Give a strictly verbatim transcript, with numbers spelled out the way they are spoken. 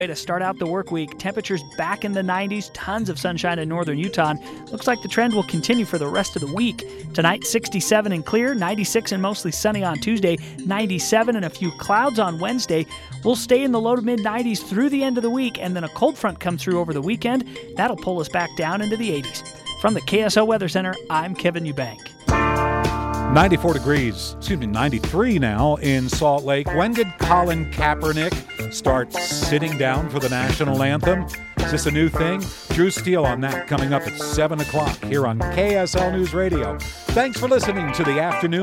Way to start out the work week. Temperatures back in the nineties, tons of sunshine in northern Utah. Looks like the trend will continue for the rest of the week. Tonight, sixty-seven and clear, ninety-six and mostly sunny on Tuesday, ninety-seven and a few clouds on Wednesday. We'll stay in the low to mid nineties through the end of the week, and then a cold front comes through over the weekend. That'll pull us back down into the eighties. From the K S O Weather Center, I'm Kevin Eubank. ninety-four degrees, excuse me, ninety-three now in Salt Lake. When did Colin Kaepernick start sitting down for the national anthem? Is this a new thing? Drew Steele on that coming up at seven o'clock here on K S L News Radio. Thanks for listening to the afternoon.